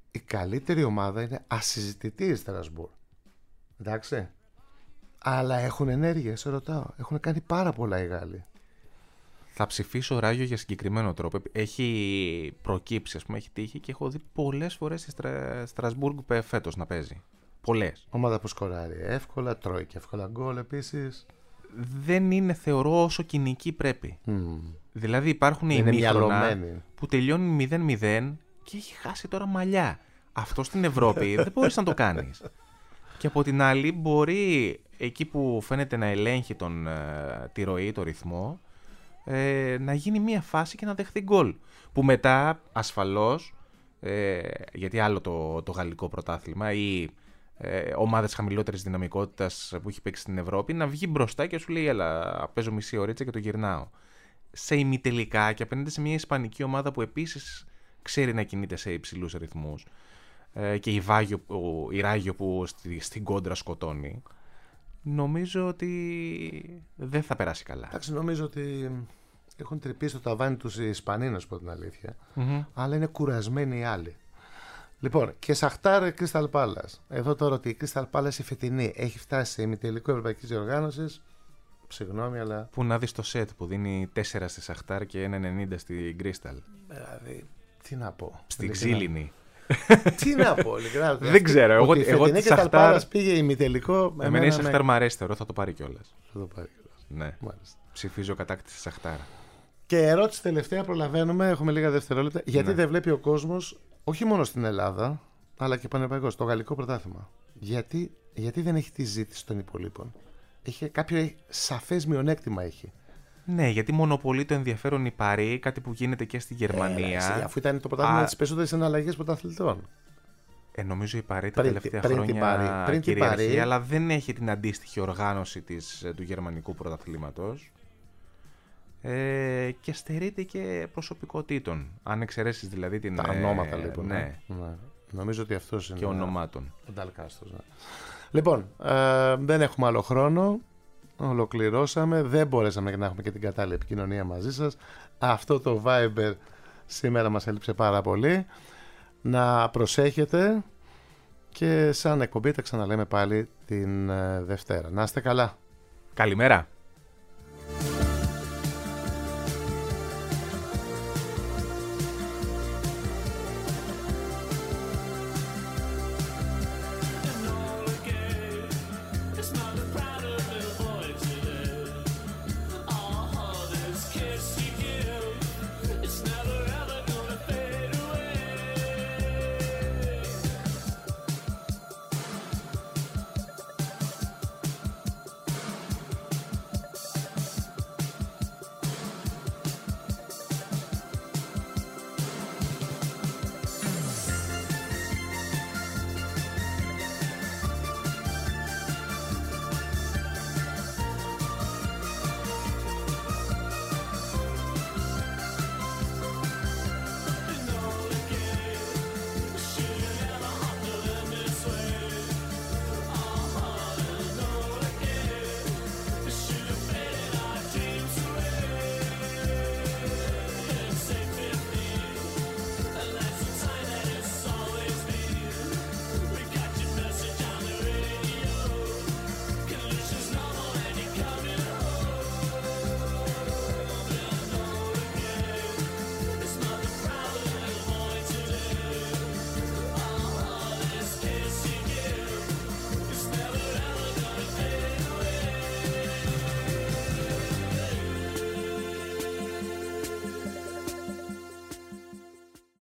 η καλύτερη ομάδα είναι ασυζητητή η Στρασβούρ. Εντάξει. Αλλά έχουν ενέργεια, σε ρωτάω. Έχουν κάνει πάρα πολλά οι Γάλλοι. Θα ψηφίσω Ράγιο για συγκεκριμένο τρόπο. Έχει προκύψει, ας πούμε, έχει τύχει και έχω δει πολλές φορές στη Στρασβούργ φέτος να παίζει. Πολλές. Ομάδα που σκοράρει εύκολα, τρώει και εύκολα γκολ επίσης. Δεν είναι, θεωρώ, όσο κοινική πρέπει. Δηλαδή υπάρχουν οι ημίχρονα που τελειώνει 0-0 και έχει χάσει τώρα μαλλιά. Αυτό στην Ευρώπη δεν μπορείς να το κάνεις. Και από την άλλη μπορεί εκεί που φαίνεται να ελέγχει τη ροή, το ρυθμό, να γίνει μια φάση και να δεχθεί γκολ. Που μετά ασφαλώς, γιατί άλλο το γαλλικό πρωτάθλημα ή ομάδες χαμηλότερης δυναμικότητας που έχει παίξει στην Ευρώπη, να βγει μπροστά και σου λέει έλα, παίζω μισή ωρίτσα και το γυρνάω. Σε ημιτελικά και απέναντι σε μια ισπανική ομάδα που επίσης ξέρει να κινείται σε υψηλούς ρυθμούς, και η Ράγιο που στην κόντρα σκοτώνει, νομίζω ότι δεν θα περάσει καλά. Εντάξει, νομίζω ότι έχουν τρυπήσει το ταβάνι τους οι Ισπανοί, να σου πω την αλήθεια, αλλά είναι κουρασμένοι οι άλλοι. Λοιπόν, και Σαχτάρ Crystal Palace. Εδώ τώρα ότι η Crystal Palace η φετινή έχει φτάσει σε ημιτελικό ευρωπαϊκής διοργάνωσης. Συγγνώμη, αλλά. Που να δεις το σετ που δίνει 4 στη Σαχτάρ και 1,90 στη Crystal. Δηλαδή, τι να πω. Στην ξύλινη. Τι να πω, ειλικρινά. Δεν ξέρω. Εγώ τη Σαχτάρ πήγε ημιτελικό. Εμένα η Σαχτάρ μ' αρέσει, θεωρώ θα το πάρει κιόλας. Θα το πάρει κιόλας. Ναι. Μάλιστα. Ψηφίζω κατάκτηση Σαχτάρ. Και ερώτηση τελευταία, προλαβαίνουμε, έχουμε λίγα δευτερόλεπτα. Γιατί δεν βλέπει ο κόσμος, όχι μόνο στην Ελλάδα, αλλά και πανευρωπαϊκώς, το γαλλικό πρωτάθλημα? Γιατί δεν έχει τη ζήτηση των υπολείπων? Κάποιο σαφές μειονέκτημα έχει. Ναι, γιατί μονοπολεί το ενδιαφέρον η Παρί, κάτι που γίνεται και στη Γερμανία. Αφού ήταν το πρωτάθλημα της περισσότερες εναλλαγές πρωταθλητών. Νομίζω η Παρί τα τελευταία χρόνια κυριαρχεί, αλλά δεν έχει την αντίστοιχη οργάνωση του γερμανικού πρωταθλήματος. Και στερείται και προσωπικότητων. Αν εξαιρέσεις δηλαδή τα ονόματα, λοιπόν. Ναι. Νομίζω ότι αυτός είναι. Και ονομάτων. Ο Νταλκάστος. Ναι. Λοιπόν, δεν έχουμε άλλο χρόνο. Ολοκληρώσαμε. Δεν μπορέσαμε να έχουμε και την κατάλληλη επικοινωνία μαζί σας. Αυτό το Viber σήμερα μας έλειψε πάρα πολύ. Να προσέχετε και σαν εκπομπή τα ξαναλέμε πάλι την Δευτέρα. Να είστε καλά. Καλημέρα.